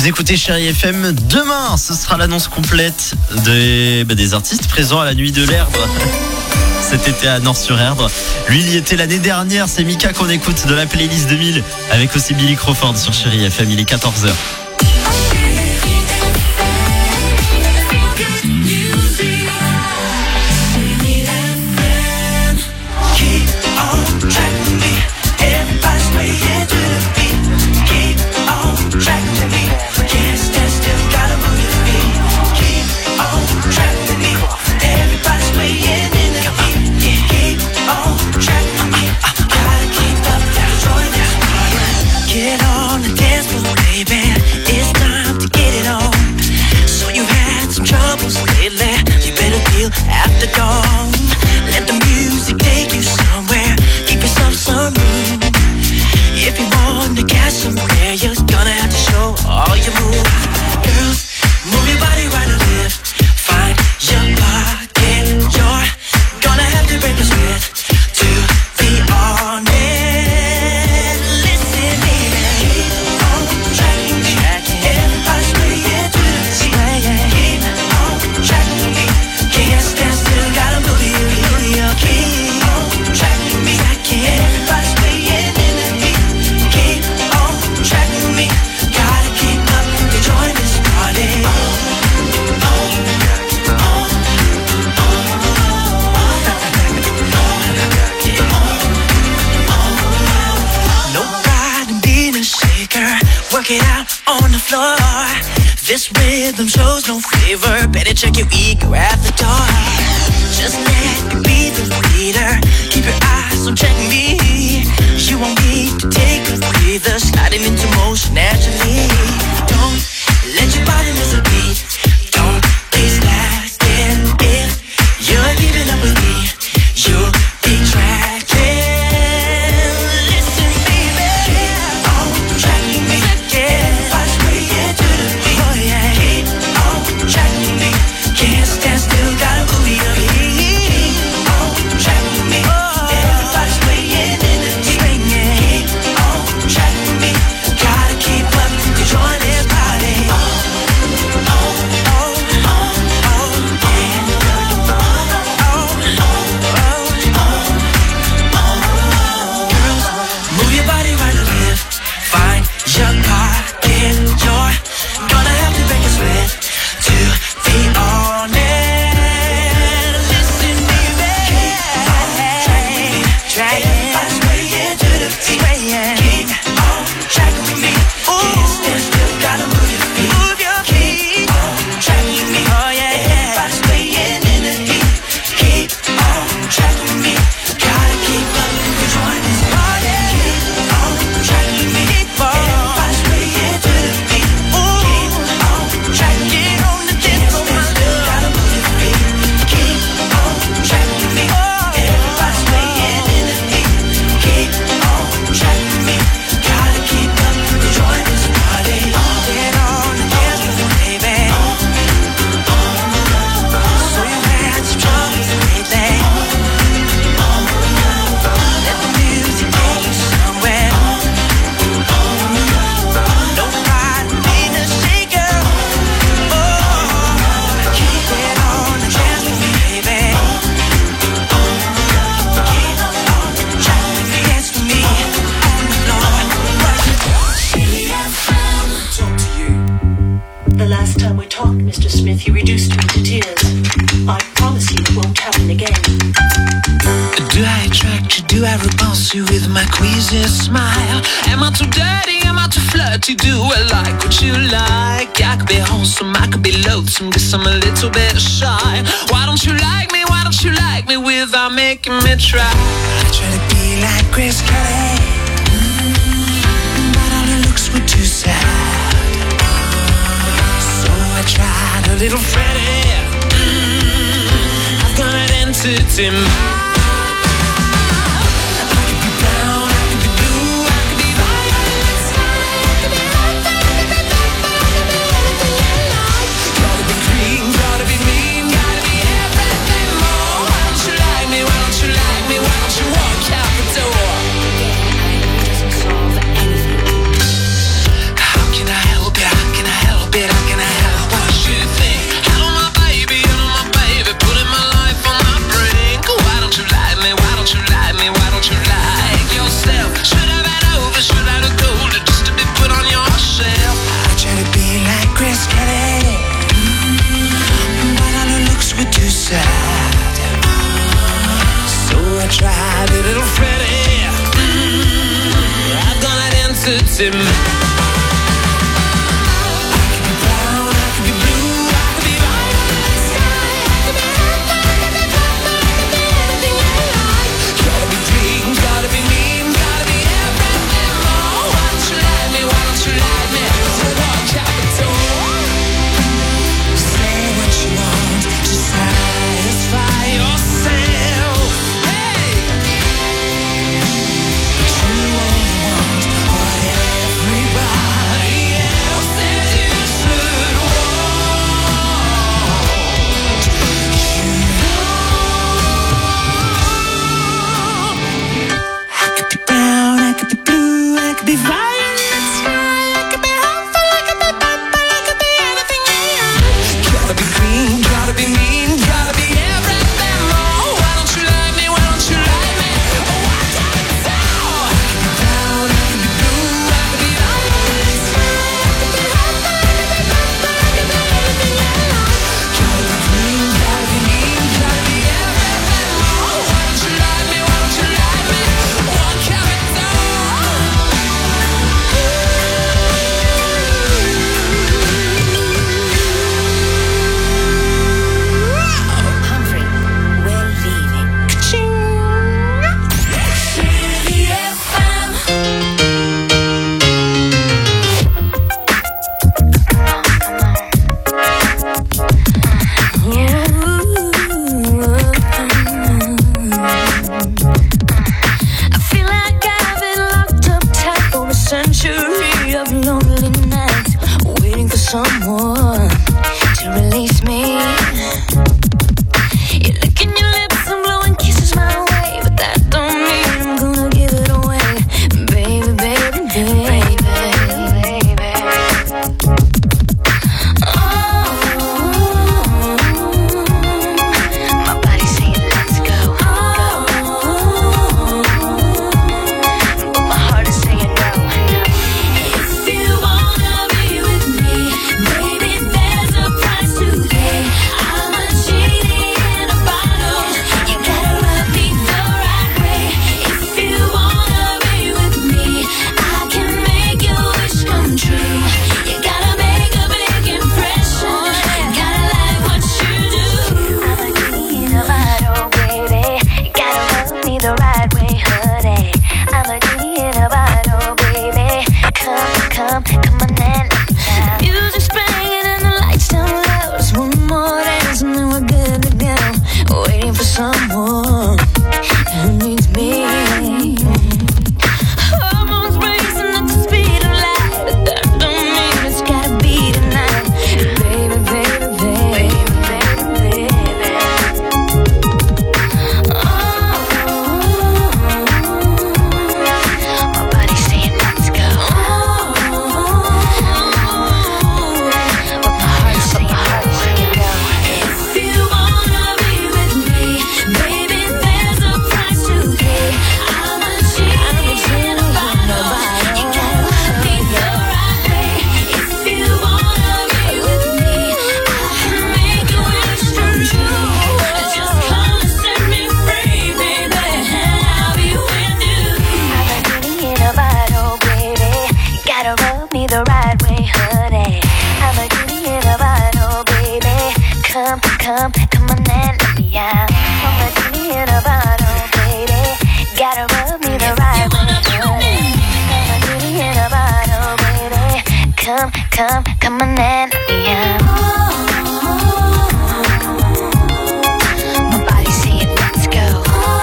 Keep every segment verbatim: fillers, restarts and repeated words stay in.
Vous écoutez Chérie F M. Demain, ce sera l'annonce complète des, bah, des artistes présents à la Nuit de l'Erdre cet été à Nord-sur-Erdre. Lui, il y était l'année dernière. C'est Mika qu'on écoute de la playlist deux mille avec aussi Billy Crawford sur Chérie F M. Il est quatorze heures. After dawn, let the music take you somewhere. Give yourself some room. If you want to get somewhere, you're gonna have to show all your moves. Girls, move your body right to left. Find your pocket. You're gonna have to break a sweat to be honest. Listen, baby, keep on tracking me. Everybody's swaying to the beat. Keep on tracking me. Can't stand still, gotta move it, move it. Keep on tracking me. Everybody's swaying in the beat. Keep on tracking me. Gotta keep up to join this party. No pride in being a shaker. Work it out on the floor. This rhythm shows no favor. Better check your ego at the door. Just let me be the leader. Keep your eyes on checking me. You won't need to take a breather. Sliding into motion naturally. Don't let your body miss a beat. Don't be slacking. If you're keeping up with me, you'll be tracking. Listen, baby, keep on tracking me. Everybody's swaying to the beat. Oh yeah, keep on tracking me. Can't stand still, gotta move it up. Keep on tracking me. Everybody's swaying in the deep. Keep on tracking me. Gotta keep up to join this party. Oh, oh, oh, oh, oh, yeah. Girls, move your body right to left. Find your pocket. You're gonna have to break a sweat to be honest. Listen, baby, keep on tracking me. Everybody's swaying to the beat. Keep on tracking me. Can't stand still, gotta move your feet. Move your feet. Keep on tracking me. Oh yeah, everybody's swaying in the heat. Keep on tracking me. Gotta keep up to join this party. Keep on tracking me. Everybody's swaying to the beat. Keep on tracking me. Get on the dance floor, my love. Gotta move your feet. Keep on tracking me. Everybody's swaying in the heat. Keep on tracking me. Gotta keep up to join this party. Get on the dance floor, baby. So you had some troubles lately. Let the music take you somewhere. No pride in being a shaker. Oh, keep it on the dance floor, baby. Keep on tracking me, dance for me on the floor. Talk to you. The last time we talked, Mister Smith, you reduced me to tears. I promise you it won't happen again. Do I attract you? Do I repulse you with my queasy smile? Am I too dirty? Am I too flirty? Do I like what you like? I could be wholesome, I could be loathsome, guess I'm a little bit shy. Why don't you like me? Why don't you like me without making me try? I try to be like Grace Kelly, mm, but all her looks were too sad. So I tried a little Freddie. Mm, I've got an entity mind. How can I help you? How can I c'est mal. Come, come on and yeah. My body saying let's go,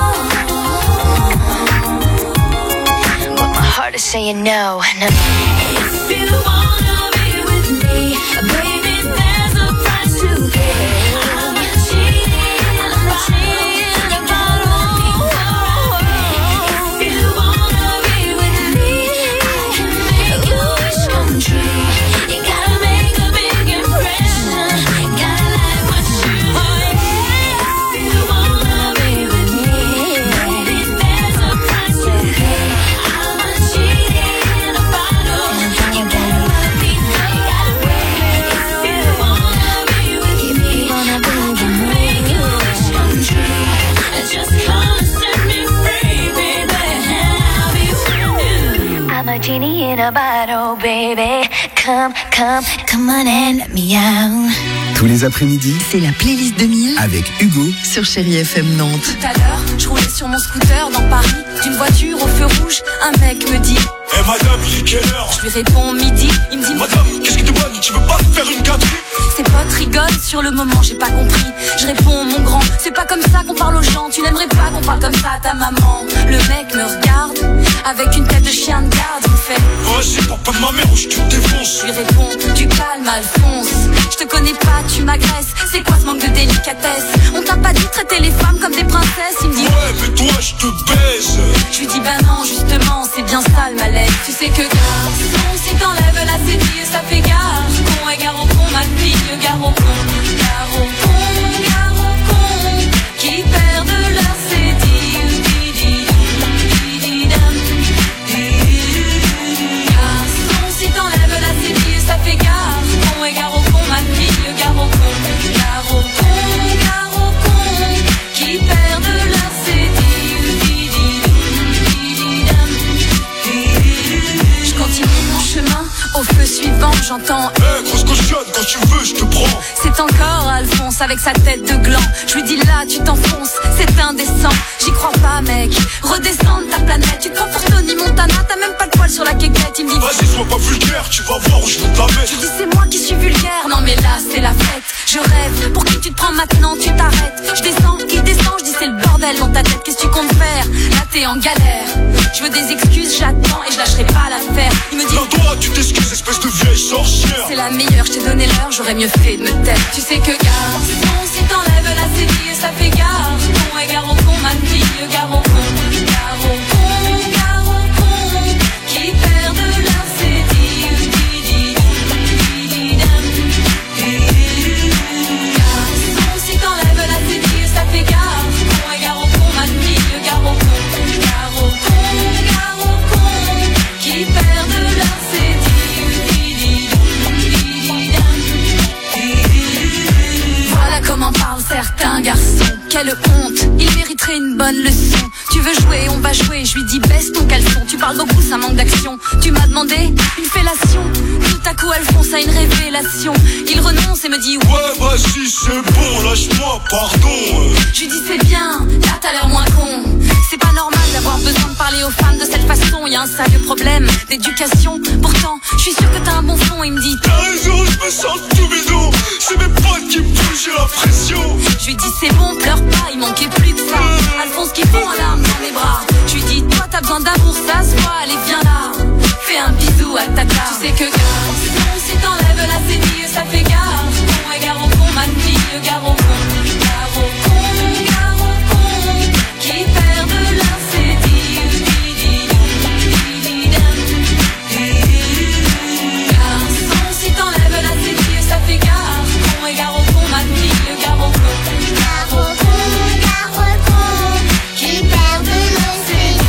but my heart is saying no, no. If you wanna be with me, baby, there's a price to pay. I'm not cheating, I'm not cheating, but oh, if you wanna be with me, I can make your wish come true. You gotta make a big impression, gotta like what you do. If you wanna be with me, baby, there's a price to pay. I'm not cheating in a bottle, you gotta love me. genie in a bottle, baby. Come, come, come on and let me out. Tous les après-midi, c'est la playlist deux mille avec Hugo sur Chérie F M Nantes. Tout à l'heure, je roulais sur mon scooter dans Paris. D'une voiture au feu rouge, un mec me dit: Eh hey madame, il est quelle heure? Je lui réponds midi, il me dit: Madame, qu'est-ce que tu bois? Tu veux pas faire une gâterie? Ses potes rigolent, sur le moment j'ai pas compris. Je réponds: mon grand, c'est pas comme ça qu'on parle aux gens. Tu n'aimerais pas qu'on parle comme ça à ta maman. Le mec me regarde, avec une tête de chien de garde. Il me fait: vas-y, parle pas de ma mère ou je te défonce. Je lui réponds: du calme Alphonse, je te connais pas, tu m'agresses. C'est quoi ce manque de délicatesse? On t'a pas dit de traiter les femmes comme des princesses? Il me dit: ouais, mais toi je te baise. Je lui dis: bah non, justement, c'est bien ça le malaise. Tu sais que garçon, si t'enlèves la cédille, ça fait gare. Con et gare au con, ma fille, gare au con. Gare au con, gare au con, qui perdent leur cédille. Garçon, si t'enlèves la cédille, ça fait gare. Con et gare au con, ma fille, gare au con. Gare au con, gare au con, qui perdent leur cédille. Je continue mon chemin, au feu suivant, j'entends: Eh hey, grosse cochonne, quand tu veux, je te prends. C'est encore Alphonse avec sa tête de gland. Je lui dis: là, tu t'enfonces, c'est indécent. J'y crois pas, mec, redescends de ta planète. Tu te prends pour Tony Montana, t'as même pas de poil sur la quéquette. Il me dit: vas-y, sois pas vulgaire, tu vas voir où je vais te la mettre. Je dis: c'est moi qui suis vulgaire. Non mais là, c'est la fête, je rêve. Pour qui tu te prends maintenant, tu t'arrêtes. Je descends, il descend, je dis: c'est le bordel dans ta tête. Qu'est-ce que tu comptes faire? Là, t'es en galère. Je veux des excuses, j'attends et je lâcherai pas l'affaire. Il me dit: non, toi, tu t'excuses, espèce de vieille sorcière. c'est la meilleure, je t'ai donné l'heure, j'aurais mieux fait de me taire. Tu sais que garçon, si t'enlèves la cédille, ça fait gare. Con et gare au con, ma fille, gare au con. Gare au con, gare au con, qui perdent leur cédille. Garçon, si t'enlèves la cédille, ça fait gare. Con et gare au con, ma fille, gare au con. Gare au con, gare au con, qui perdent leur cédille. Voilà comment parlent certains garçons. Quelle honte, ils mériteraient une bonne leçon. Tu veux jouer, on va jouer, je lui dis: baisse ton caleçon. Tu parles beaucoup, ça manque d'action. Tu m'as demandé une fellation. Tout à coup Alphonse a une révélation. Il renonce et me dit: ouais, vas-y, c'est bon, lâche-moi, pardon. Je lui dis: c'est bien, là t'as l'air moins con. C'est pas normal d'avoir besoin de parler aux femmes de cette façon. Y a un sérieux problème d'éducation. Pourtant, je suis sûre que t'as un bon fond. Il me dit: t'as raison, je me sens tout bidon. C'est mes potes qui me poussent, j'ai la pression. Je lui dis: c'est bon, pleure pas, il manquait plus que ça. Alphonse qui fond en larmes dans mes bras. Je lui dis: toi t'as besoin d'amour, ça se voit, allez viens là. Fais un bisou à tata. Tu sais que garçon, si t'enlèves la cédille, ça fait gare. Con et gare au con, ma fille, gare au con. Gare au con, gare au con, qui perdent leur cédille. Garçon, si t'enlèves la cédille, ça fait gare. Con et gare au con, ma fille, gare au con. Gare au con, gare au con, qui perdent leur cédille.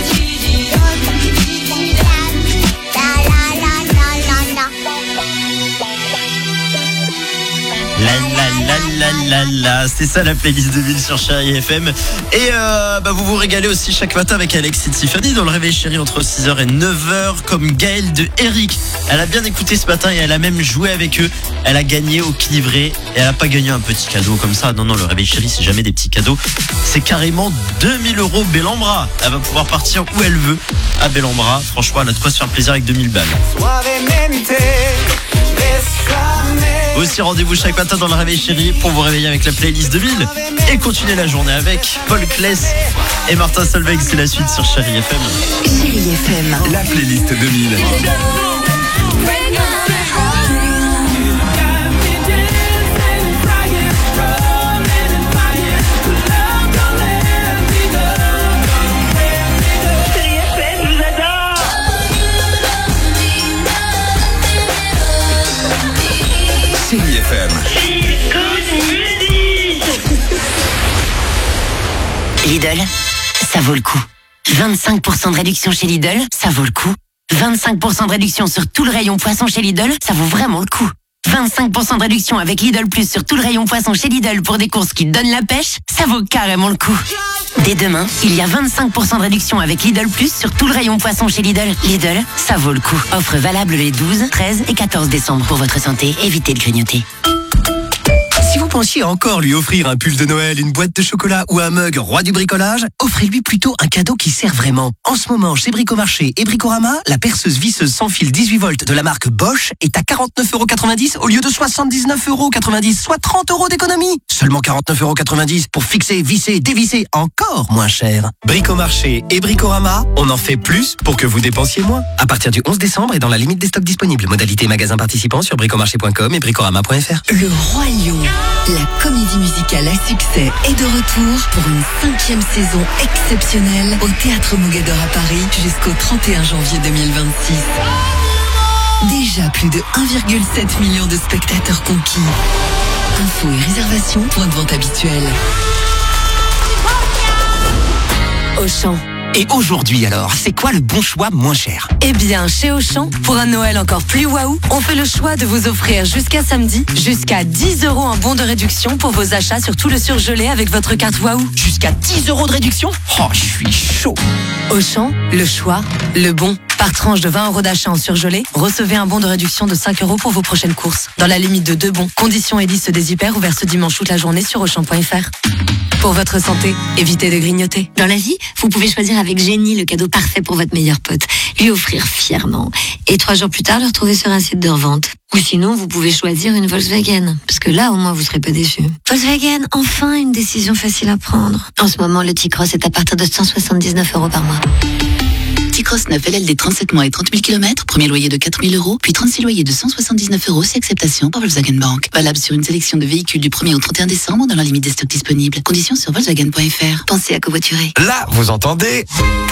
La la la la la la, c'est ça la playlist de ville sur Chérie F M. Et euh, bah vous vous régalez aussi chaque matin avec Alex et Tiffany dans le réveil chéri entre six heures et neuf heures, comme Gaëlle de Eric. Elle a bien écouté ce matin et elle a même joué avec eux. Elle a gagné au qui livré et elle a pas gagné un petit cadeau comme ça. Non non, le réveil chéri c'est jamais des petits cadeaux. C'est carrément deux mille euros Bellambra. Elle va pouvoir partir où elle veut à Bellambra. Franchement, elle a de quoi se faire plaisir avec deux mille balles. Aussi rendez-vous chaque matin dans le réveil chéri pour vous réveiller avec la playlist deux mille et continuer la journée avec Paul Claes et Martin Solveig. C'est la suite sur Chérie F M. Chérie F M, la playlist deux mille. Chérie F M. Lidl, ça vaut le coup. vingt-cinq pour cent de réduction chez Lidl, ça vaut le coup. vingt-cinq pour cent de réduction sur tout le rayon poisson chez Lidl, ça vaut vraiment le coup. vingt-cinq pour cent de réduction avec Lidl Plus sur tout le rayon poisson chez Lidl pour des courses qui donnent la pêche, ça vaut carrément le coup. Dès demain, il y a vingt-cinq pour cent de réduction avec Lidl Plus sur tout le rayon poisson chez Lidl. Lidl, ça vaut le coup. Offre valable les douze, treize et quatorze décembre. Pour votre santé, évitez de grignoter. Si vous pensiez encore lui offrir un pull de Noël, une boîte de chocolat ou un mug roi du bricolage, offrez-lui plutôt un cadeau qui sert vraiment. En ce moment, chez Bricomarché et Bricorama, la perceuse visseuse sans fil dix-huit volts de la marque Bosch est à quarante-neuf euros quatre-vingt-dix au lieu de soixante-dix-neuf euros quatre-vingt-dix, soit trente euros d'économie. Seulement quarante-neuf euros quatre-vingt-dix pour fixer, visser, dévisser, encore moins cher. Bricomarché et Bricorama, on en fait plus pour que vous dépensiez moins. À partir du onze décembre et dans la limite des stocks disponibles. Modalité magasin participant sur bricomarché point com et bricorama point f r. Le Roi Lion, la comédie musicale à succès est de retour pour une cinquième saison exceptionnelle au Théâtre Mogador à Paris jusqu'au trente et un janvier deux mille vingt-six. Déjà plus de un virgule sept million de spectateurs conquis. Infos et réservations, point de vente habituel. Auchan. Et aujourd'hui alors, c'est quoi le bon choix moins cher? Eh bien, chez Auchan, pour un Noël encore plus waouh, on fait le choix de vous offrir jusqu'à samedi, jusqu'à dix euros en bon de réduction pour vos achats sur tout le surgelé avec votre carte waouh. Jusqu'à dix euros de réduction? Oh, je suis chaud. Auchan, le choix, le bon. Par tranche de vingt euros d'achat en surgelé, recevez un bon de réduction de cinq euros pour vos prochaines courses. Dans la limite de deux bons. Conditions et liste des hyper ouverts ce dimanche toute la journée sur auchan point f r. Pour votre santé, évitez de grignoter. Dans la vie, vous pouvez choisir avec génie le cadeau parfait pour votre meilleur pote. Lui offrir fièrement. Et trois jours plus tard, le retrouver sur un site de revente. Ou sinon, vous pouvez choisir une Volkswagen. Parce que là, au moins, vous serez pas déçus. Volkswagen, enfin une décision facile à prendre. En ce moment, le T-Cross est à partir de cent soixante-dix-neuf euros par mois. T-Cross neuf L L D trente-sept mois et trente mille kilomètres, premier loyer de quatre mille euros, puis trente-six loyers de cent soixante-dix-neuf euros si acceptation par Volkswagen Bank. Valable sur une sélection de véhicules du premier au trente et un décembre dans la limite des stocks disponibles. Conditions sur volkswagen point f r. Pensez à covoiturer. Là, vous entendez?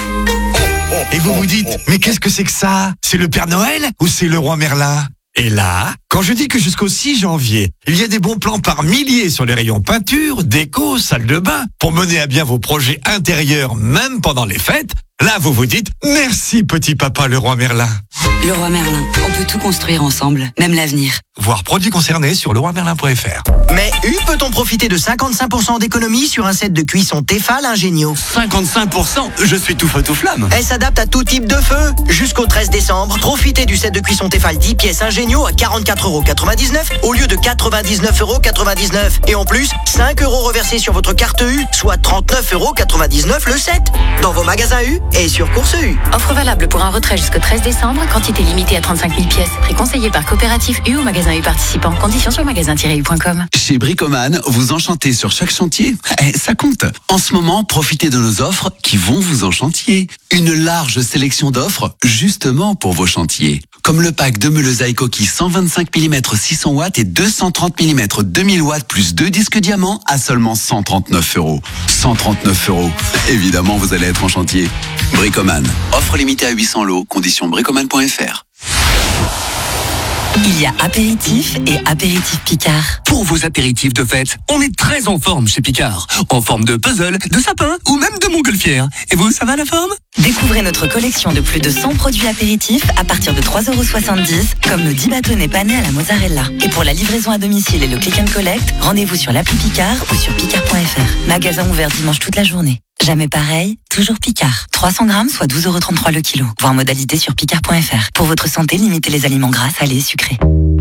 Et vous vous dites, mais qu'est-ce que c'est que ça? C'est le Père Noël ou c'est le Roi Merlin? Et là, quand je dis que jusqu'au six janvier, il y a des bons plans par milliers sur les rayons peinture, déco, salle de bain, pour mener à bien vos projets intérieurs même pendant les fêtes, là vous vous dites, merci petit papa le Roi Merlin. Le Roi Merlin, on peut tout construire ensemble, même l'avenir. Voir produits concernés sur le roi merlin point f r. Mais U peut-on profiter de cinquante-cinq pour cent d'économie sur un set de cuisson Tefal Ingenio? cinquante-cinq pour cent? Je suis tout feu tout flamme. Elle s'adapte à tout type de feu. Jusqu'au treize décembre, profitez du set de cuisson Tefal dix pièces Ingenio à quarante-quatre euros quatre-vingt-dix-neuf au lieu de quatre-vingt-dix-neuf euros quatre-vingt-dix-neuf. Et en plus, cinq euros reversés sur votre carte U, soit trente-neuf euros quatre-vingt-dix-neuf le set. Dans vos magasins U et sur Course U. Offre valable pour un retrait jusqu'au treize décembre, quantité limitée à trente-cinq mille pièces. Prix conseillé par Coopérative U ou magasin U participant. Conditions sur magasin tiret u point com. Chez Bricoman, vous enchantez sur chaque chantier. Eh, ça compte. En ce moment, profitez de nos offres qui vont vous enchantier. Une large sélection d'offres justement pour vos chantiers. Comme le pack de meules à coquilles cent vingt-cinq millimètres six cents watts et deux cent trente millimètres deux mille watts plus deux disques diamants à seulement cent trente-neuf euros. cent trente-neuf euros. Évidemment, vous allez être en chantier. Bricoman. Offre limitée à huit cents lots. Conditions bricoman point f r. Il y a apéritif et apéritif Picard. Pour vos apéritifs de fête, on est très en forme chez Picard. En forme de puzzle, de sapin ou même de montgolfière. Et vous, ça va la forme? Découvrez notre collection de plus de cent produits apéritifs à partir de trois euros soixante-dix, comme nos dix bâtonnets panés à la mozzarella. Et pour la livraison à domicile et le click and collect, rendez-vous sur l'appli Picard ou sur picard point f r. Magasin ouvert dimanche toute la journée. Jamais pareil, toujours Picard. trois cents grammes, soit douze euros trente-trois le kilo. Voir modalité sur picard point f r. Pour votre santé, limitez les aliments gras, salés et sucrés.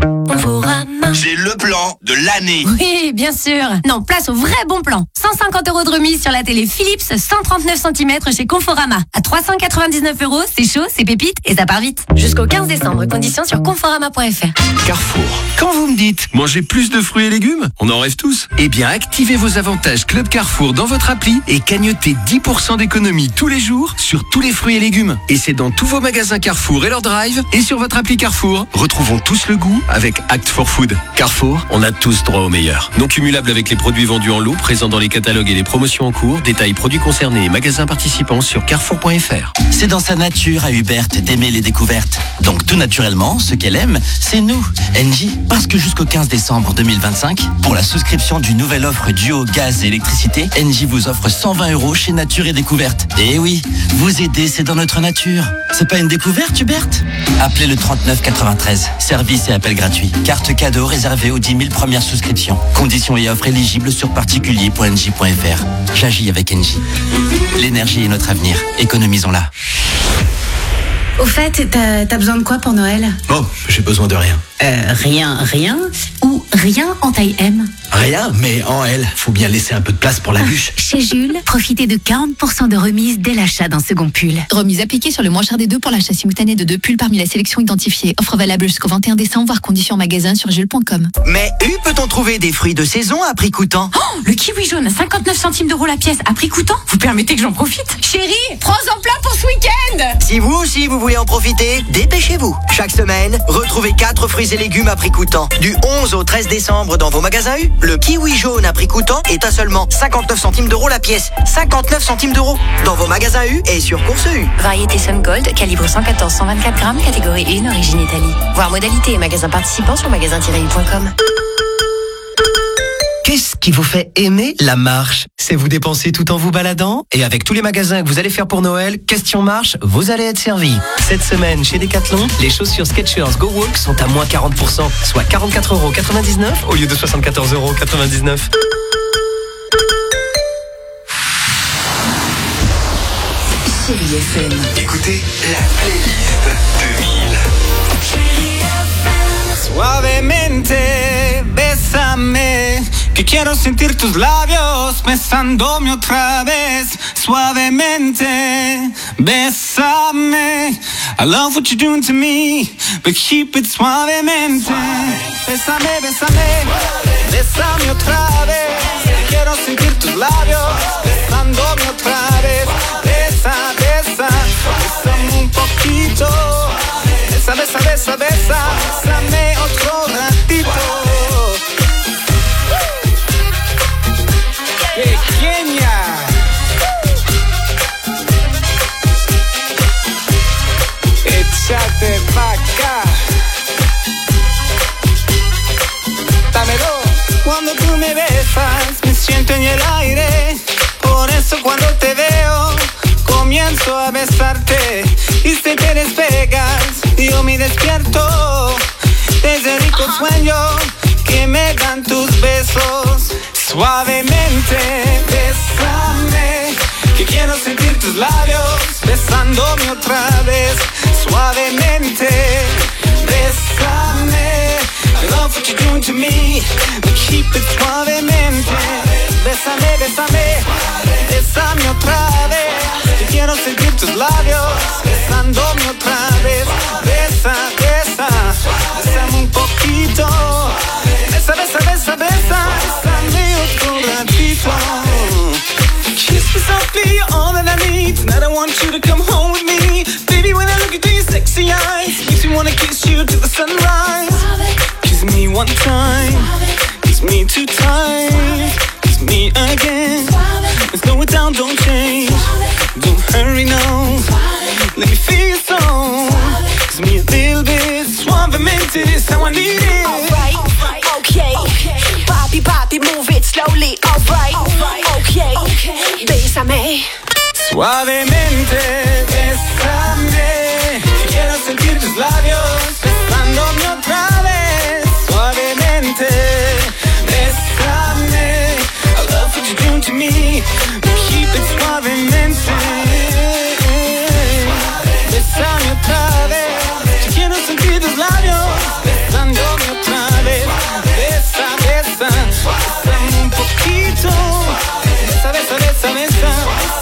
J'ai le plan de l'année. Oui, bien sûr. Non, place au vrai bon plan. cent cinquante euros de remise sur la télé Philips cent trente-neuf centimètres chez Conforama. À trois cent quatre-vingt-dix-neuf euros, c'est chaud, c'est pépite et ça part vite. Jusqu'au quinze décembre, conditions sur conforama point f r. Carrefour. Quand vous me dites manger plus de fruits et légumes, on en rêve tous. Eh bien, activez vos avantages Club Carrefour dans votre appli et cagnotez dix pour cent d'économie tous les jours sur tous les fruits et légumes. Et c'est dans tous vos magasins Carrefour et leur drive et sur votre appli Carrefour. Retrouvons tous le goût avec Act for Food. Carrefour, on a tous droit au meilleur. Non cumulable avec les produits vendus en lot, présents dans les catalogues et les promotions en cours. Détails produits concernés et magasins participants sur carrefour point f r. C'est dans sa nature à Hubert d'aimer les découvertes. Donc tout naturellement, ce qu'elle aime, c'est nous, Engie. Parce que jusqu'au quinze décembre deux mille vingt-cinq, pour la souscription d'une nouvelle offre duo gaz et électricité, Engie vous offre cent vingt euros chez Nature et Découverte. Et oui, vous aider, c'est dans notre nature. C'est pas une découverte, Hubert? Appelez le trente-neuf quatre-vingt-treize. Service et appel gratuit. Engie. Carte cadeau réservée aux dix mille premières souscriptions. Conditions et offres éligibles sur particulier point engie point f r. J'agis avec Engie. L'énergie est notre avenir. Économisons-la. Au fait, t'as, t'as besoin de quoi pour Noël? Oh, j'ai besoin de rien. Euh, rien, rien? Ou rien en taille M? Rien, mais en L. Faut bien laisser un peu de place pour la bûche. Chez Jules, profitez de quarante pour cent de remise dès l'achat d'un second pull. Remise appliquée sur le moins cher des deux pour l'achat simultané de deux pulls parmi la sélection identifiée. Offre valable jusqu'au vingt et un décembre, voire conditions magasin sur jules point com. Mais où peut-on trouver des fruits de saison à prix coûtant? Oh, le kiwi jaune à cinquante-neuf centimes d'euros la pièce à prix coûtant. Vous permettez que j'en profite? Chérie, prends-en plein pour ce week-end. Si vous aussi vous voulez en profiter, dépêchez-vous. Chaque semaine, retrouvez quatre fruits et légumes à prix coûtant. Du onze au treize décembre dans vos magasins U, le kiwi jaune à prix coûtant est à seulement cinquante-neuf centimes d'euros la pièce. cinquante-neuf centimes d'euros dans vos magasins U et sur Course U. Variété Sun Gold, calibre cent quatorze à cent vingt-quatre grammes, catégorie un, origine Italie. Voir modalité et magasins participants sur magasin tiret u point com. Qu'est-ce qui vous fait aimer la marche? C'est vous dépenser tout en vous baladant? Et avec tous les magasins que vous allez faire pour Noël, question marche, vous allez être servi. Cette semaine, chez Decathlon, les chaussures Skechers Go Walk sont à moins quarante pour cent, soit quarante-quatre euros quatre-vingt-dix-neuf au lieu de soixante-quatorze euros quatre-vingt-dix-neuf. Chérie F M. Écoutez la playlist deux mille. Suavemente, bésame, que quiero sentir tus labios besándome otra vez. Suavemente, bésame, I love what you're doing to me, but keep it suavemente. Bésame, bésame, bésame otra vez, que quiero sentir tus labios besándome otra vez. Besa, besa, bésame un poquito. Besa, besa, besa, besa, bésame otro ratito. Pequeña. Échate pa' acá. Dámelo. Cuando tú me besas, me siento en el aire. Por eso cuando te veo, comienzo a besarte y si te despegas, yo me despierto de ese rico sueño que me dan tus besos. Suavemente, bésame, que quiero sentir tus labios besándome otra vez. Suavemente, bésame, I love what you're doing to me, but keep it suavemente. Bésame, bésame, bésame otra vez, que quiero sentir tus labios besándome otra vez. Besa, besa, bésame un poquito. Besa, besa, besa, besa, bésame otro ratito. Kiss me softly, you're all that I need. Tonight I want you to come home with me. Baby, when I look into your sexy eyes, makes me wanna kiss you till the sunrise. Kiss me one time, kiss me two times, kiss me again. Let's slow it down, don't change. Don't hurry now, let me feel your soul. Kiss me a little bit, suavemente, is how I need it. Alright, okay, Bobby, Bobby, move it slowly. Alright, okay, bésame. Suavemente, bésame, quiero sentir tus labios besándome otra vez. Suavemente, bésame, I love what you're doing to me, but keep it suavemente. Bésame otra vez, quiero sentir tus labios besándome otra vez. Besa, besa, bésame un poquito. Besa, besa, besa, besa.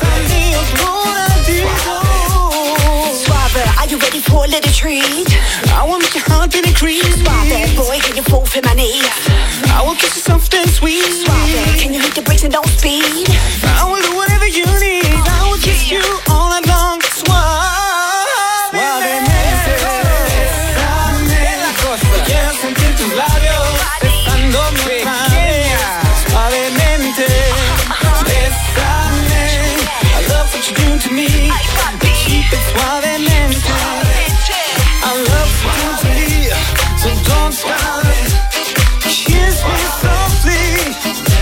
Are you ready for a little treat? I will make your heart beat increase. Suave, boy, can you fall for my knee? I will kiss you soft and sweet. Suave, can you hit the brakes and don't speed? I will do whatever you need. I will kiss you all night long. Suave, suavemente, bésame la cosa. Quiero sentir tus labios besándome otra vez. Suavemente, bésame. I love what you're doing to me. Keep it suavemente. I love what you do to me, so don't stop. Kiss me softly.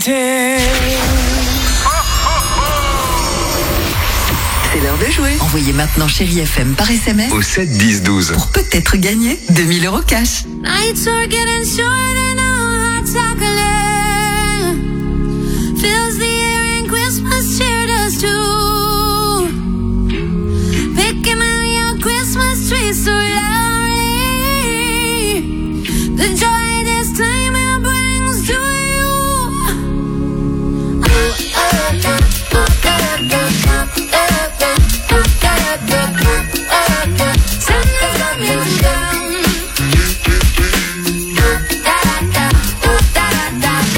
C'est l'heure de jouer. Envoyez maintenant Chérie F M par S M S Au sept dix douze. pour peut-être gagner deux mille euros cash. Nights are getting shorter now, hot chocolate fills the air and Christmas cheer does too. Picking out your Christmas tree so loudly, the joy this time it brings to you. Santa's coming down.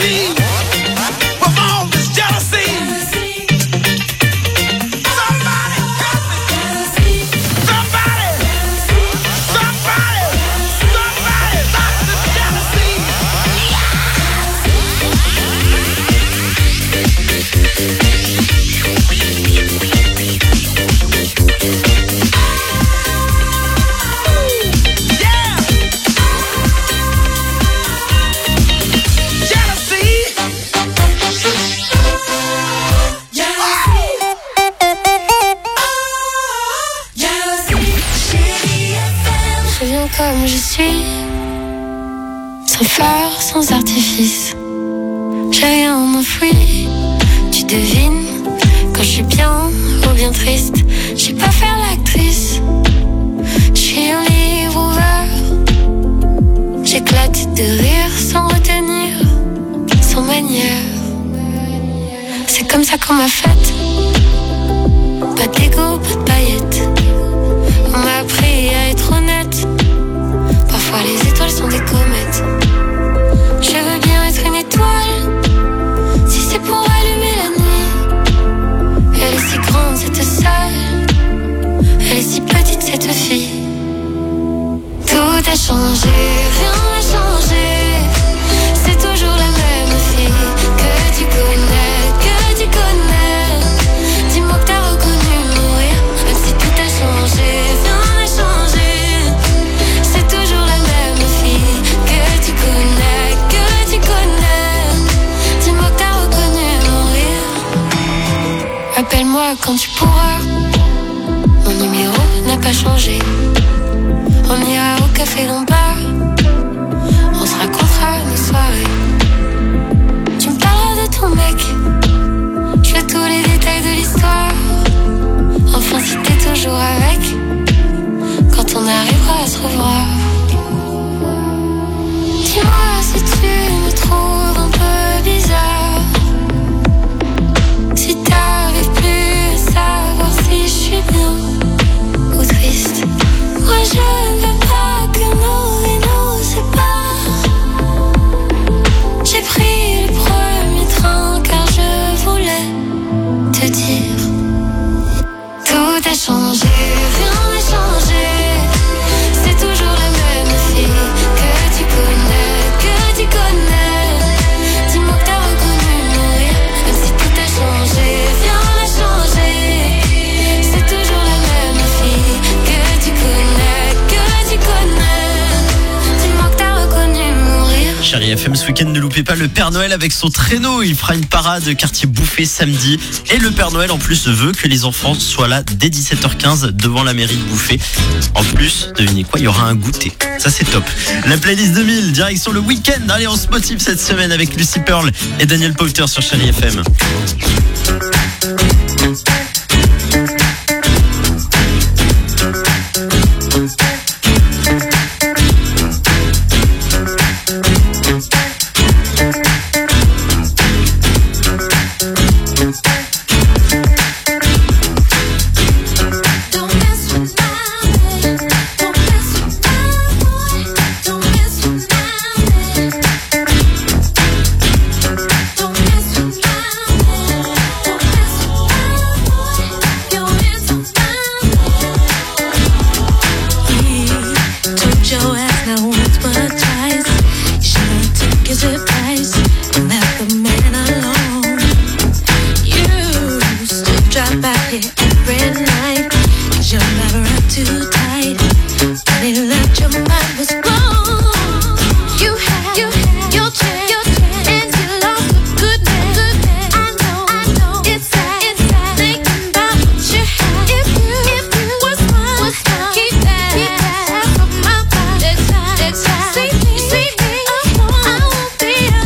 jealousy. With all this jealousy. Somebody cut me. Somebody. Somebody. Somebody stop the jealousy. Je viens comme je suis, sans fleurs, sans artifice. J'ai rien m'enfuit, tu devines quand je suis bien ou bien triste. Je sais pas faire l'actrice, je suis un livre ouvert. J'éclate de rire sans retenir, sans manière. C'est comme ça qu'on m'a faite. Pas d'ego, pas de paillettes. On m'a appris à être honnête. Parfois les étoiles sont des comètes. Je veux bien être une étoile, si c'est pour allumer la nuit. Elle est si grande cette salle, elle est si petite cette fille. Tout a changé, rien n'a changé. C'est toujours la même fille que tu connais, que tu connais. Dis-moi que t'as reconnu mourir, même si tout a changé, rien n'a changé. C'est toujours la même fille que tu connais, que tu connais. Dis-moi que t'as reconnu mourir. Appelle-moi quand tu pourras. Mon numéro n'a pas changé. On ira au café d'en bas. On se racontera nos soirées. Tu me parleras de ton mec. Je veux tous les détails de l'histoire. Enfin si t'es toujours avec, quand on arrivera à se revoir. Dis-moi si tu me trouves un peu bizarre, si t'arrives plus à savoir si je suis bien ou triste. Moi je ne veux pas que nos vies nous séparent. J'ai pris le premier train car je voulais te dire. Tout a changé, rien n'a changé. C'est toujours la même fille que tu connais, que tu connais. Dis-moi que t'as reconnu mourir, même si tout a changé, rien n'a changé. C'est toujours la même fille que tu connais, que tu connais. Dis-moi que t'as reconnu mourir. Chérie F M, ce week-end, ne loupez pas le Père Noël avec son traîneau. Il fera une parade quartier Bouffé samedi. Et le Père Noël, en plus, veut que les enfants soient là dès dix-sept heures quinze devant la mairie de Bouffé. En plus, devinez quoi, il y aura un goûter. Ça, c'est top. La playlist deux mille, direction le week-end. Allez, on se motive cette semaine avec Lucy Pearl et Daniel Powter sur Chérie F M. Keep that, keep that. See, see me, I won't be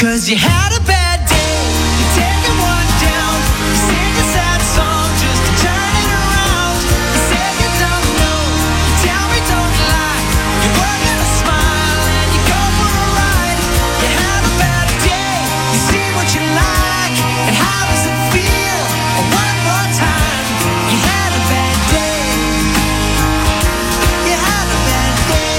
Cause you had a bad day, you're taking one down. You sing a sad song just to turn it around. You say you don't know, you tell me don't lie. You work on a smile and you go for a ride. You had a bad day, you see what you like. And how does it feel? Oh, one more time. You had a bad day. You had a bad day.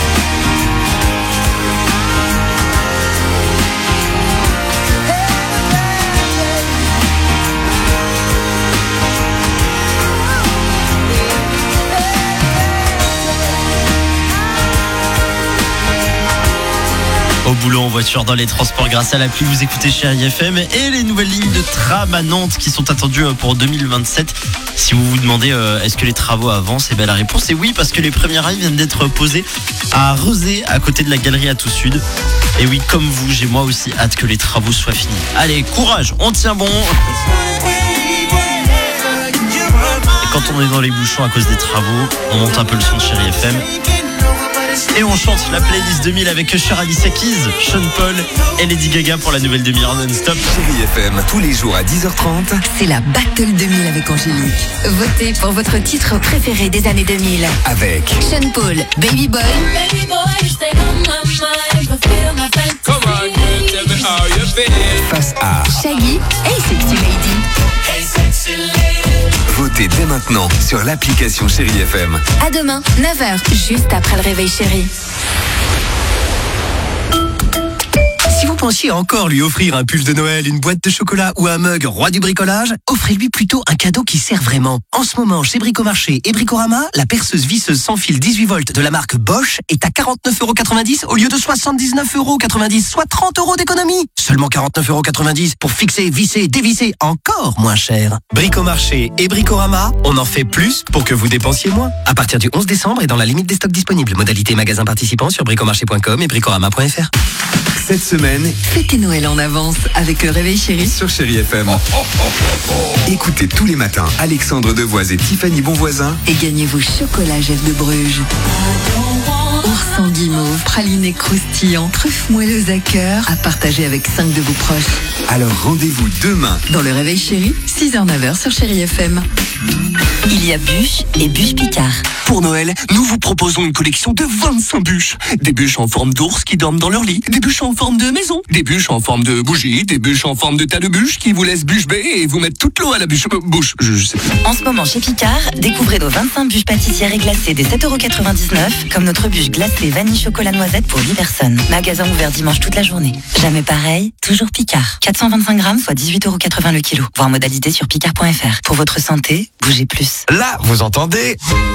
Au boulot, en voiture, dans les transports, grâce à l'appli, vous écoutez Chérie F M et les nouvelles lignes de tram à Nantes qui sont attendues pour deux mille vingt-sept. Si vous vous demandez euh, est-ce que les travaux avancent, eh ben la réponse est oui, parce que les premiers rails viennent d'être posés à Rezé, à côté de la galerie à tout sud. Et oui, comme vous, j'ai moi aussi hâte que les travaux soient finis. Allez, courage, on tient bon. Et quand on est dans les bouchons à cause des travaux, on monte un peu le son de Chérie F M. Et on chante la playlist deux mille avec Usher, Alicia Keys, Sean Paul et Lady Gaga pour la nouvelle demi-heure non-stop. Chérie F M, tous les jours à dix heures trente. C'est la Battle deux mille avec Angélique. Votez pour votre titre préféré des années deux mille. Avec Sean Paul, Baby Boy. Baby boy, you stay on my mind, but feel my fantasy. Come on, girl, tell me how you feel. Face à Shaggy, Hey Sexy Lady. Hey sexy lady. Votez dès maintenant sur l'application Chérie F M. À demain, neuf heures, juste après le réveil chéri. Si vous pensiez encore lui offrir un pull de Noël, une boîte de chocolat ou un mug roi du bricolage, offrez-lui plutôt un cadeau qui sert vraiment. En ce moment, chez Bricomarché et Bricorama, la perceuse visseuse sans fil dix-huit volts de la marque Bosch est à quarante-neuf euros quatre-vingt-dix au lieu de soixante-dix-neuf euros quatre-vingt-dix, soit trente euros d'économie. Seulement quarante-neuf euros quatre-vingt-dix pour fixer, visser, dévisser, encore moins cher. Bricomarché et Bricorama, on en fait plus pour que vous dépensiez moins. À partir du onze décembre et dans la limite des stocks disponibles. Modalité magasin participant sur bricomarché point com et bricorama point f r. Cette semaine, Fêtez Noël en avance avec le réveil chéri sur Chérie F M. Écoutez tous les matins Alexandre Devoise et Tiffany Bonvoisin et gagnez vos chocolats Jeff de Bruges. Ours en guimauve, praliné croustillant, truffe moelleuse à cœur, à partager avec cinq de vos proches. Alors rendez-vous demain dans le réveil chéri, six heures neuf heures sur Chérie F M. Il y a bûches et bûches Picard. Pour Noël, nous vous proposons une collection de vingt-cinq bûches. Des bûches en forme d'ours qui dorment dans leur lit, des bûches en forme de maison, des bûches en forme de bougie, des bûches en forme de tas de bûches qui vous laissent bûche bée et vous mettent toute l'eau à la bûche. Euh, bouche, je, je sais plus. En ce moment chez Picard, découvrez nos vingt-cinq bûches pâtissières et glacées des sept euros quatre-vingt-dix-neuf, comme notre bûche glacée vanille chocolat noisette pour huit personnes. Magasin ouvert dimanche toute la journée. Jamais pareil, toujours Picard. quatre cent vingt-cinq grammes, soit dix-huit euros quatre-vingts le kilo. Voir modalité sur picard point f r. Pour votre santé, bougez plus. Là, vous entendez?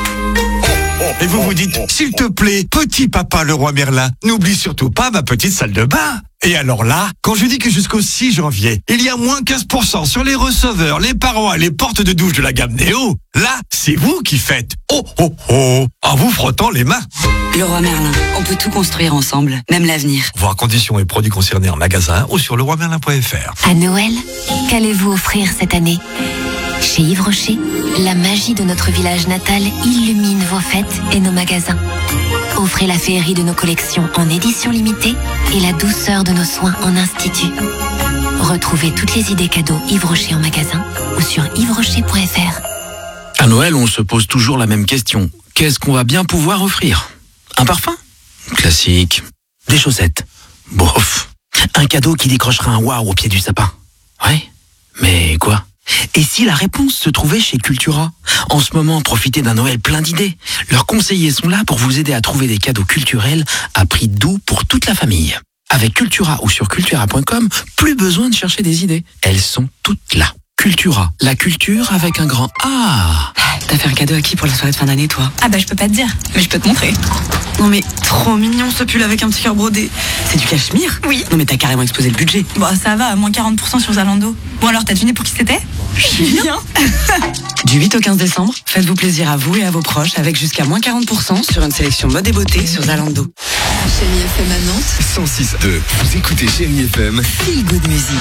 Et vous vous dites, s'il te plaît, petit papa le roi Merlin, n'oublie surtout pas ma petite salle de bain. Et alors là, quand je dis que jusqu'au six janvier, il y a moins quinze pour cent sur les receveurs, les parois et les portes de douche de la gamme Néo, là, c'est vous qui faites oh oh oh en vous frottant les mains. Le roi Merlin, on peut tout construire ensemble, même l'avenir. Voir conditions et produits concernés en magasin ou sur le roi merlin point f r. À Noël, qu'allez-vous offrir cette année? Chez Yves Rocher, la magie de notre village natal illumine vos fêtes et nos magasins. Offrez la féerie de nos collections en édition limitée et la douceur de nos soins en institut. Retrouvez toutes les idées cadeaux Yves Rocher en magasin ou sur yves rocher point f r. À Noël, on se pose toujours la même question. Qu'est-ce qu'on va bien pouvoir offrir? Un parfum? Classique. Des chaussettes? Bof. Un cadeau qui décrochera un waouh au pied du sapin? Ouais. Mais quoi? Et si la réponse se trouvait chez Cultura? En ce moment, profitez d'un Noël plein d'idées. Leurs conseillers sont là pour vous aider à trouver des cadeaux culturels à prix doux pour toute la famille. Avec Cultura ou sur cultura point com, plus besoin de chercher des idées. Elles sont toutes là. Cultura, la culture avec un grand A. T'as fait un cadeau à qui pour la soirée de fin d'année, toi? Ah bah je peux pas te dire, mais je peux te montrer. Non mais trop mignon ce pull avec un petit cœur brodé. C'est du cachemire? Oui. Non mais t'as carrément explosé le budget. Bon ça va, moins quarante pour cent sur Zalando. Bon alors t'as deviné pour qui c'était? Julien. Du huit au quinze décembre, faites-vous plaisir à vous et à vos proches avec jusqu'à moins quarante pour cent sur une sélection mode et beauté sur Zalando. Chérie F M à Nantes. cent six deux. Vous écoutez Chérie F M. Feel good music.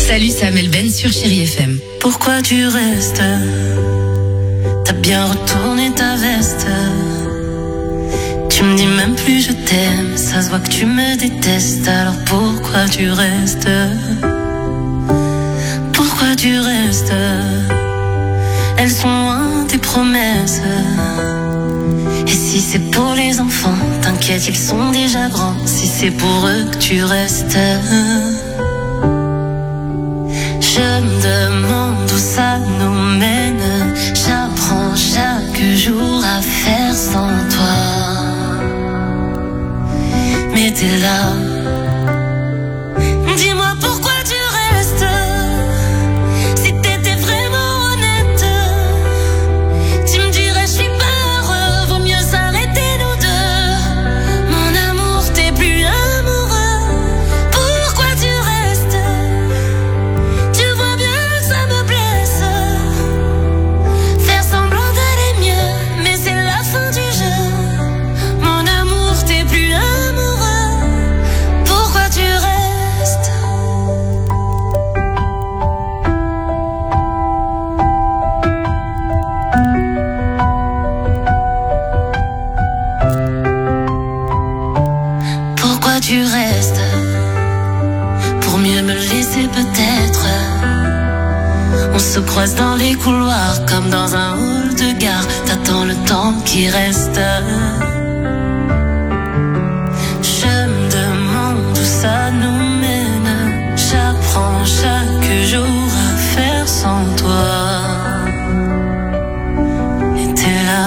Salut, c'est Amel Ben sur Chérie F M. Pourquoi tu restes? T'as bien retourné ta veste. Tu me dis même plus je t'aime. Ça se voit que tu me détestes. Alors pourquoi tu restes? Pourquoi tu restes? Elles sont loin tes promesses. Et si c'est pour les enfants, t'inquiète, ils sont déjà grands. Si c'est pour eux que tu restes, je me demande où ça nous mène. J'apprends chaque jour à faire sans toi. Mais t'es là. Dis-moi pourquoi tu restes. Si t'étais vraiment honnête, tu me dirais je suis pas heureux. Vaut mieux s'arrêter nous deux. Mon amour, t'es plus amoureux. Pourquoi tu restes? Tu vois bien que ça me blesse. Faire semblant d'aller mieux, mais c'est la fin du jeu. Mon amour, t'es plus amoureux. Pourquoi tu restes? Pourquoi tu restes? Pour mieux me laisser peut-être. On se croise dans les couloirs comme dans un hall de gare. T'attends le temps qui reste. Je me demande où ça nous mène. J'apprends chaque jour à faire sans toi. Et t'es là.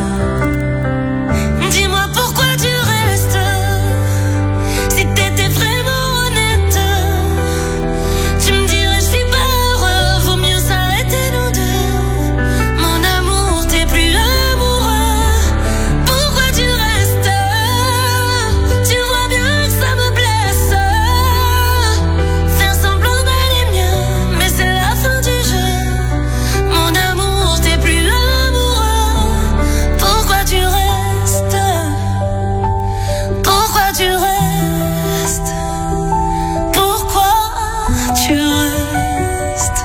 Dis-moi pourquoi tu restes. Si t'étais vraiment honnête, tu me dirais je suis pas heureux. Vaut mieux s'arrêter nous deux. Mon amour, t'es plus amoureux. Pourquoi tu restes? Tu vois bien que ça me blesse. Faire semblant d'aller mieux, mais c'est la fin du jeu. Mon amour, t'es plus amoureux. Pourquoi tu restes? Pourquoi tu restes? Pourquoi tu restes?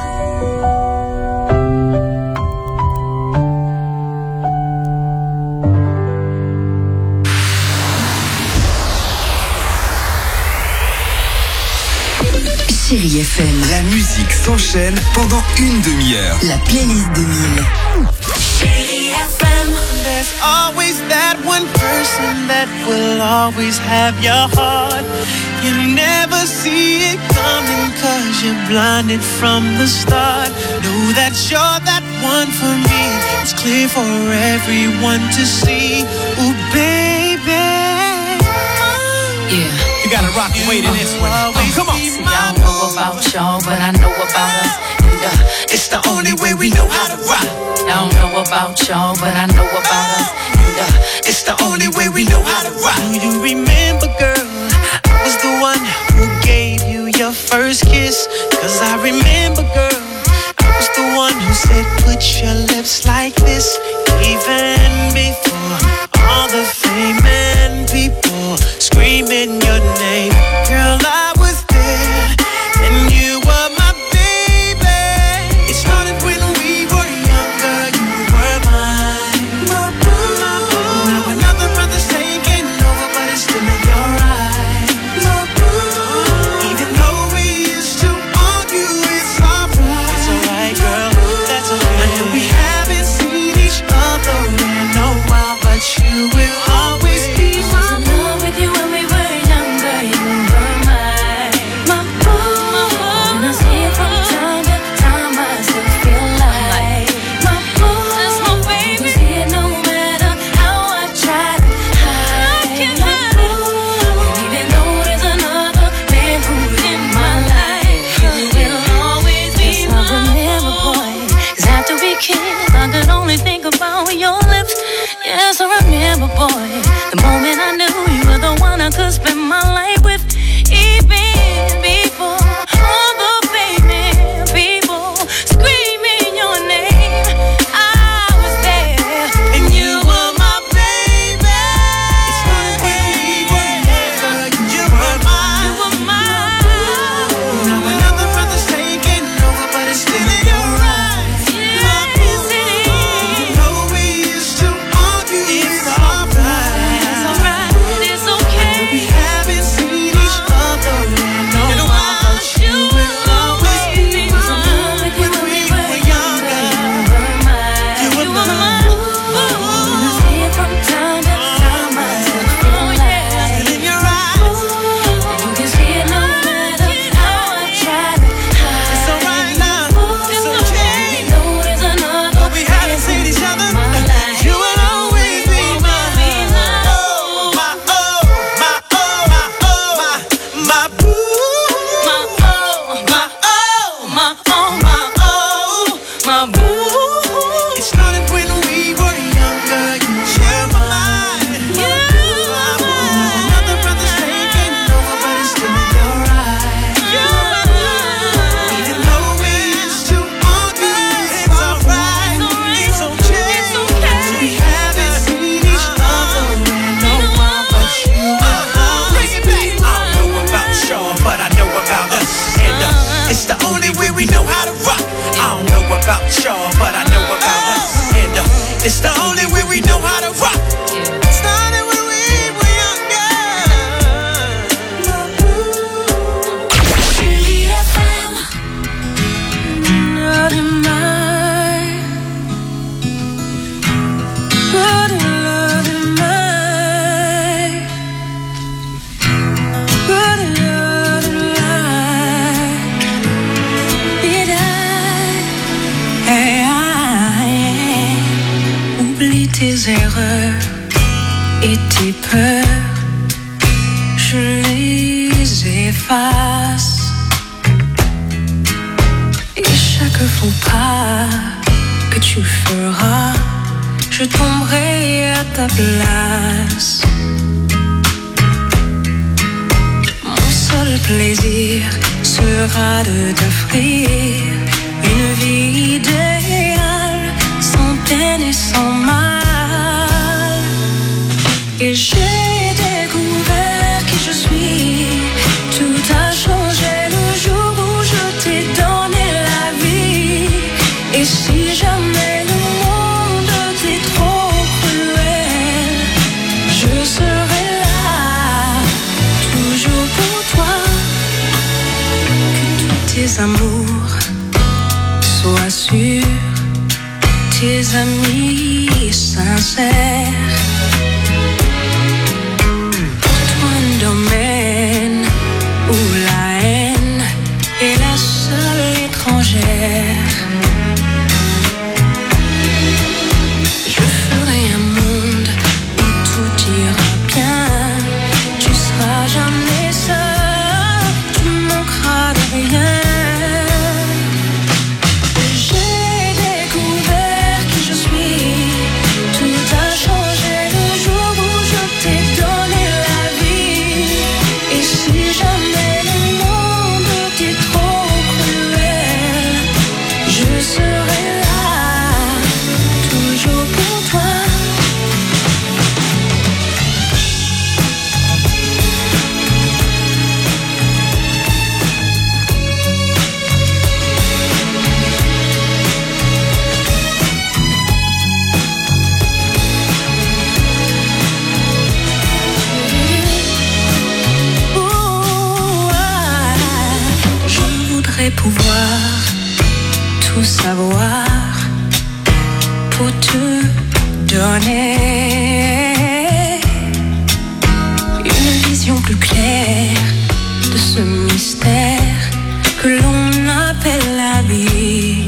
Chérie F M. La musique s'enchaîne pendant une demi-heure. La playlist deux mille. There's always that one person that will always have your heart. You never see it coming cause you're blinded from the start. Know that you're that one for me. It's clear for everyone to see. Ooh, baby. Yeah. You gotta rock and wait in this one. Oh, come on. See, I don't know about y'all, but I know about us. And uh, It's the only way we know how to rock. I don't know about y'all, but I know about us. And uh, It's the only way we know how to rock. Do you remember, girl? I was the one who gave you your first kiss. Cause I remember, girl, I was the one who said put your lips like this. Even before all the fame and people screaming your name. Girl, I was there and you were my baby. It started when we were younger. You were mine. My boo, my boo. Now another brother's taking over, but it's still in your eyes. My boo. Even though we used to argue, it's alright. It's alright, girl. That's alright. And we haven't seen each other in a while, but only way we know how to rock. I don't know about y'all, but I know about us. And uh, it's the only way we know how to rock. It's the only way we, we younger. Chérie F M. Not in mine. Not in love in mine. Not in love in life. Did I, oublie tes erreurs et tes peurs, je les efface. Et chaque faux pas que tu feras, je tomberai à ta place. Mon seul plaisir sera de t'offrir une vie idéale, sans peine et sans mal. Et j'ai découvert qui je suis. Tout a changé le jour où je t'ai donné la vie. Et si jamais le monde t'est trop cruel, je serai là, toujours pour toi. Que tous tes amours sois sûr, tes amis sincères. Pour toi un domaine où la haine est la seule étrangère. Je ferai un monde où tout ira bien. Tu seras jamais seul, tu manqueras de rien. Pouvoir tout savoir pour te donner une vision plus claire de ce mystère que l'on appelle la vie.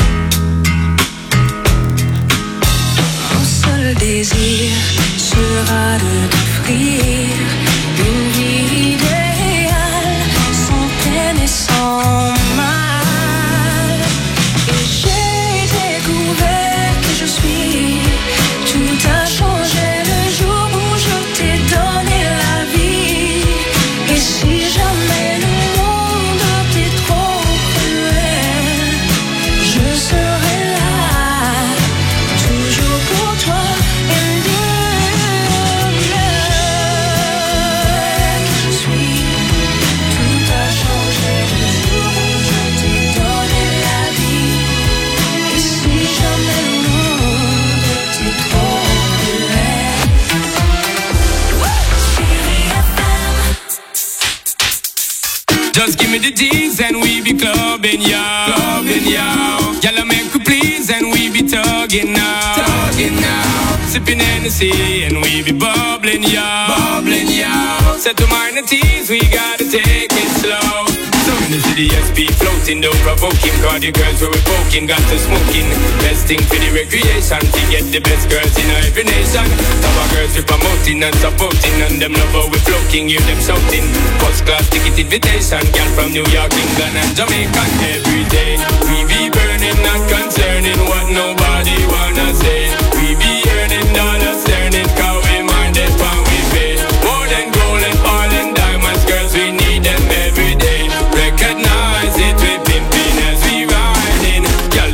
Mon seul désir sera de t'offrir une vie idéale, sans peine et sans mal. Et j'ai découvert qui je suis. Tout a changé le jour où je t'ai donné la vie. Et si jamais le monde t'est trop cruel, je serai là, toujours pour toi. And je suis. Tout a changé le jour où je t'ai donné la vie. Et si jamais le monde t'est trop cruel. Just give me the G's and we be clubbing, yo. Clubbing, yo. Y'all make we please and we be tugging now. Tugging now. Sipping Hennessy and we be bubbling, yo. Bubbling, yo. Set to minor teas, we gotta take it slow. So in the city, S P floating, don't provoking. Cause the girls were poking, got to smoking. Best thing for the recreation, to get the best girls in every nation. Some our girls we promoting and supporting, and them love how we floating, hear them shouting. First class ticket invitation, girl from New York, England and Jamaica. Every day, we be burning, not concerning what nobody wanna say. We be earning dollars, earning, cause we minded when we pay. More than gold and oil and diamonds, girls, we need them every day. Recognize it, we pimping as we riding. Girl, them a pay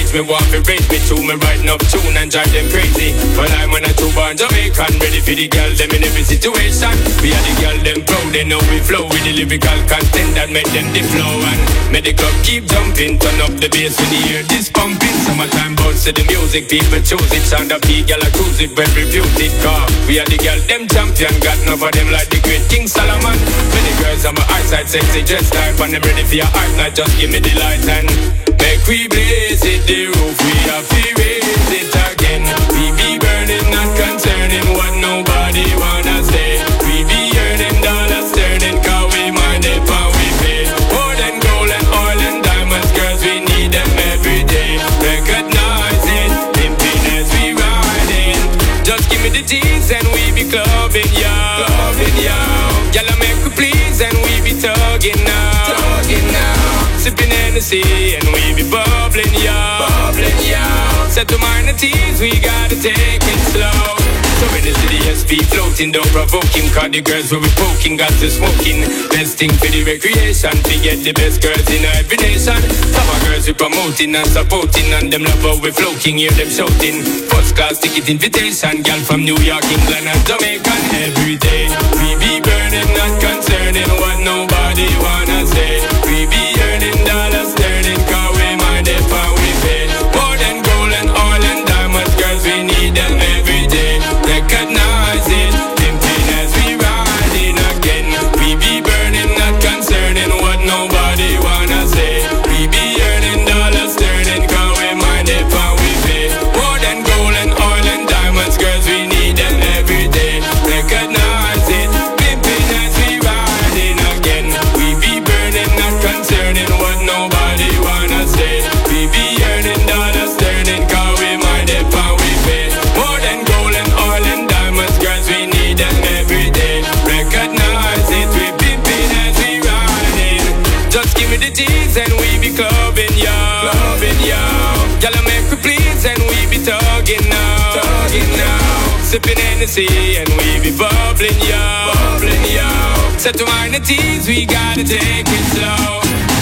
praise me, want to raise me to me, writing up tune and drive them crazy. Well, I'm when I two born Jamaican, ready for the girl, them in every situation. We are the girl, them proud, they know we flow with the lyrical content that make them the flow. And make the club keep jumping, turn up the bass when the hear this pumping. Summertime bounce to the music, people choose it. Sound up the girl, I cruise it, well refuse it. Car, we are the girl, them champion, got enough of them like the great King Solomon. Many girls on my eyesight, sexy dress type, and them ready for your art night, just give me the light and make we blaze it, the roof, we have to raise it again. We be burning, not concerning what nobody wanna say. We be earning dollars, turning, cause we mind it, and we pay. More than gold and oil and diamonds, girls, we need them every day. Recognize it, pimping as we riding. Just give me the jeans and we be clubbing, y'all. Clubbing, y'all. Y'all make we please and we be tugging now. Tugging now. Sipping Hennessy and we be bubbling, y'all. Bubbling, y'all. Set to minor teas, we gotta take it slow. So in the city, S P floating, don't provoke him, cause the girls where we poking, got to smoking. Best thing for the recreation, to get the best girls in every nation. Some of girls we promoting and supporting, and them love how we floating, hear them shouting. First class ticket invitation, girl from New York, England and Jamaica every day. We be burning, not concerning what nobody wanna say. We be earning dollars, turning, cause we mind if we pay. More than gold and oil and diamonds, girls, we need them every day. Recognize it, pimping as we riding again. We be burning, not concerning what nobody wanna say. We be earning dollars, turning, cause we mind if we pay. More than gold and oil and diamonds, girls, we need them every day. Recognize it, pimping as we riding again. We be burning, not concerning what nobody wanna say. We be earning dollars, turning, cause we mind if we pay. More than gold and oil and diamonds, girls, we need them every day. Recognize it, we pimping as we riding. Just give me the G's and we be clubbing, y'all. Clubbing, y'all. Y'all make we please and we be tugging now. Tugging now. Sipping Hennessy and we be bubbling, y'all. Bubbling, y'all. Set to minor teas, we gotta take it slow.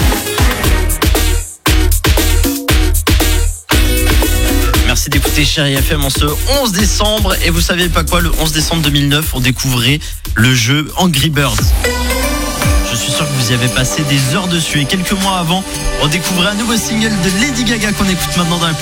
Merci d'écouter Chérie F M en ce onze décembre. Et vous savez pas quoi, le onze décembre deux mille neuf, on découvrait le jeu Angry Birds. Je suis sûr que vous y avez passé des heures dessus. Et quelques mois avant, on découvrait un nouveau single de Lady Gaga qu'on écoute maintenant dans la